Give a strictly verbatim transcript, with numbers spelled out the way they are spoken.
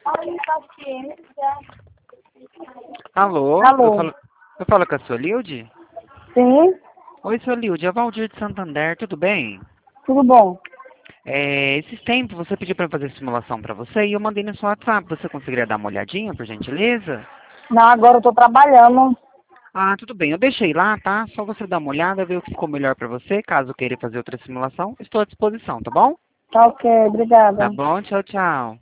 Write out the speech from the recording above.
Alô? Alô? Eu falo, eu falo com a sua Lilde? Sim, Oi, sua Lilde, é Valdir de Santander, tudo bem? tudo bom. É, esses tempos você pediu para fazer simulação para você e eu mandei no seu WhatsApp. Você conseguiria dar uma olhadinha, por gentileza? Não, agora eu tô trabalhando. Ah, tudo bem, eu deixei lá, tá? Só você dar uma olhada, ver o que ficou melhor para você. Caso queira fazer outra simulação, estou à disposição, tá bom? Tá ok, obrigada. Tá bom, tchau, tchau.